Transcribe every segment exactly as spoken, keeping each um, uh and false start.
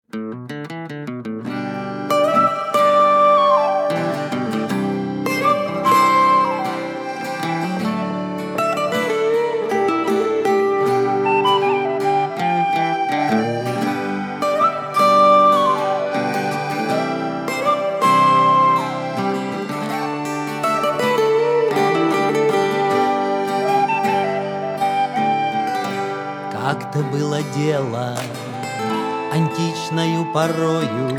Как-то было дело античною порою,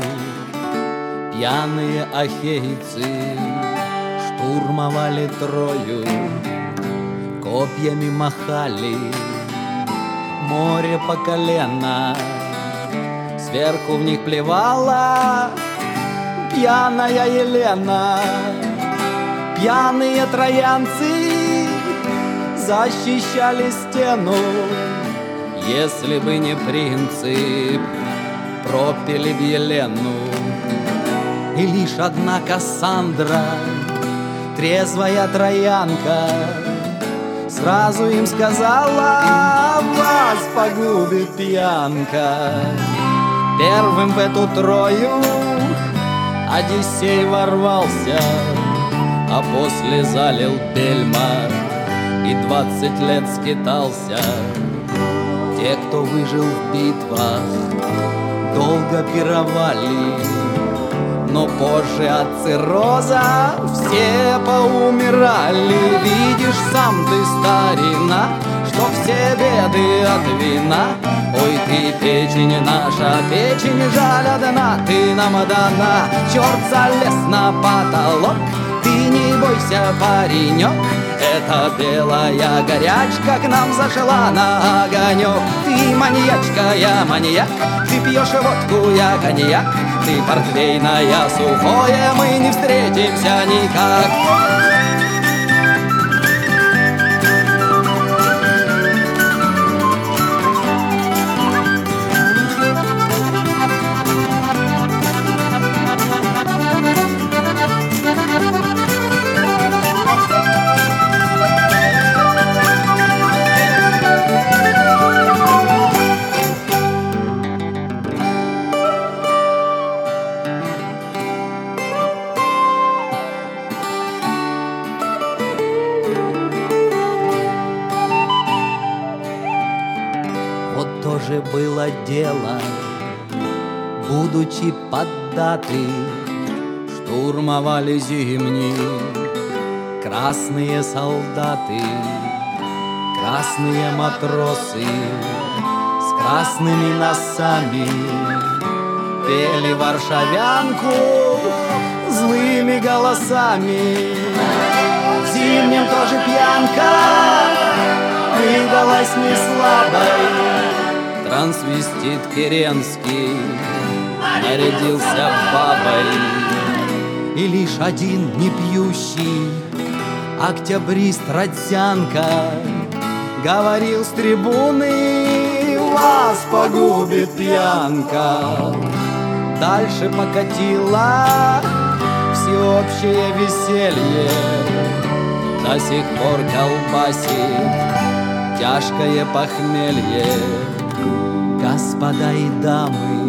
пьяные ахейцы штурмовали Трою, копьями махали, море по колено, сверху в них плевала пьяная Елена. Пьяные троянцы защищали стену, если бы не принцип, пропили б Елену. И лишь одна Кассандра, трезвая троянка, сразу им сказала: вас погубит пьянка. Первым в эту Трою Одиссей ворвался, а после залил бельма и двадцать лет скитался. Те, кто выжил в битвах, долго пировали, но позже от цирроза все поумирали. Видишь сам ты, старина, что все беды от вина. Ой, ты печень наша, печень жаль одна, ты нам дана. Черт залез на потолок, ты не бойся, паренек. Эта белая горячка к нам зашла на огонек. Ты маньячка, я маньяк, ты пьешь водку, я коньяк. Ты портвейная, сухое, мы не встретимся никак. Вот тоже было дело, будучи поддаты, штурмовали Зимний красные солдаты, красные матросы с красными носами пели варшавянку злыми голосами. В Зимнем тоже пьянка выдалась не слабой. Трансвестит Керенский нарядился бабой. И лишь один непьющий октябрист Родзянко говорил с трибуны: вас погубит пьянка. Дальше покатило всеобщее веселье, до сих пор колбасит тяжкое похмелье. Господа и дамы,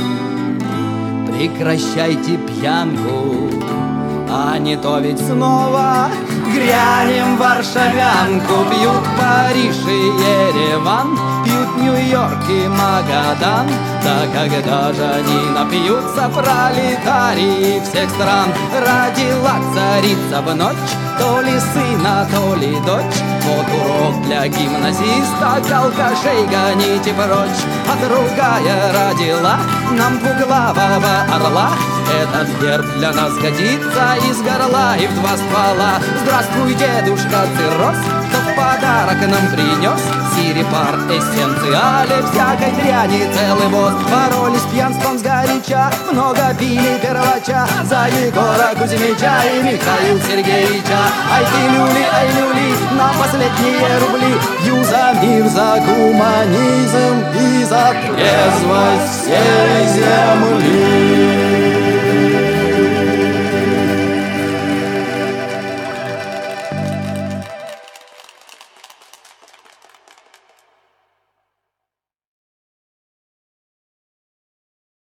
прекращайте пьянку, а не то ведь снова грянем варшавянку. Пьют Париж и Ереван, пьют Нью-Йорк и Магадан. Да когда же они напьются, пролетарии всех стран? Родила царица в ночь, то ли сына, то ли дочь. Вот урок для гимназиста, алкашей гоните прочь. А другая родила нам двуглавого орла. Этот герб для нас годится из горла и в два ствола. Здравствуй, дедушка цирроз, кто в подарок нам принес сирепар эссенциале, всякой дряни целый воз. Боролись с пьянством сгоряча, много пили первача за Егора Кузьмича и Михаила Сергеевича. Ай ты люли, ай люли, на последние рубли. Пью за мир, за гуманизм и за трезвость всей